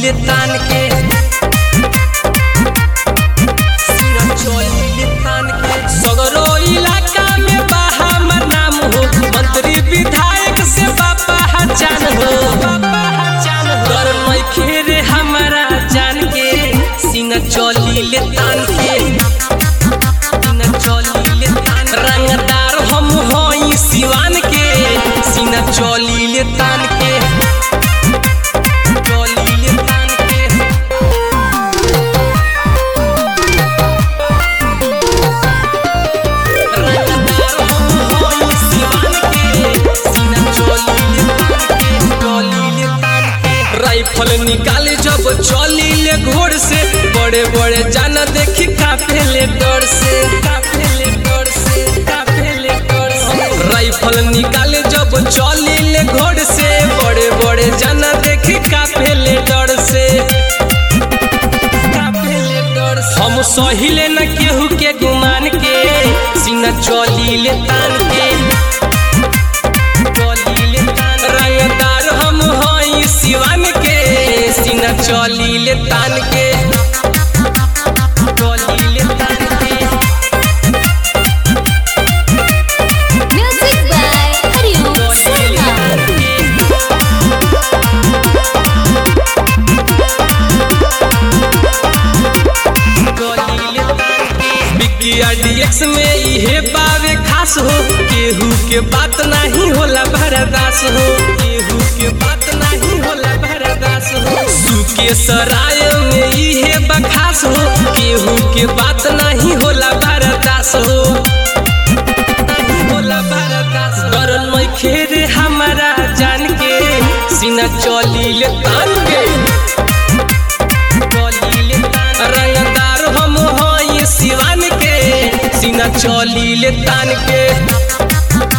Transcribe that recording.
ले तान के, सीना चोली ले तान के। सगरो इलाका में बा हमर नाम हो, मंत्री विधायक से बापा हचान हो। डर नइखे रे हमारा जान के, सीना चोली ले तान के, सीना चोली ले तान। रंगदार हम होई सिवान के, सीना चोली ले तान के, चोली ले तान के। रंगदार हम होई सिवान के, सीना चोली ले तान के, चोली ले तान के। राइफल निकाले जब चोली ले घोड़ से, बड़े बड़े जाना देखी काफे ले डर से, काफे ले डर से, काफे ले डर से। राइफल निकाले जब चोली ले घोड़ से, बड़े बड़े जाना देखी काफे ले डर से, काफे ले डर से। हम सहिले न केहू के गुमान के, सीना चोली ले तान के, चोली ले तान। रंगदार हम हई सिवान के, सीना चोली ले तान के, चोली ले तान के। Music by Hariom Sharma. DX में इहे बावे खास हो, केहू के बात नहीं होला भरदास हो, केहू के बात नहीं होला भरदास हो। सुके सराय में इहे बखास हो, केहू के बात नहीं होला भरदास हो, नहीं होला भरदास। डर नइखे रे हमारा जान के, सीना चोली ले तान के, चोली ले तान। रंगदार हम हई सिवान के, सीना चोली ले तान के।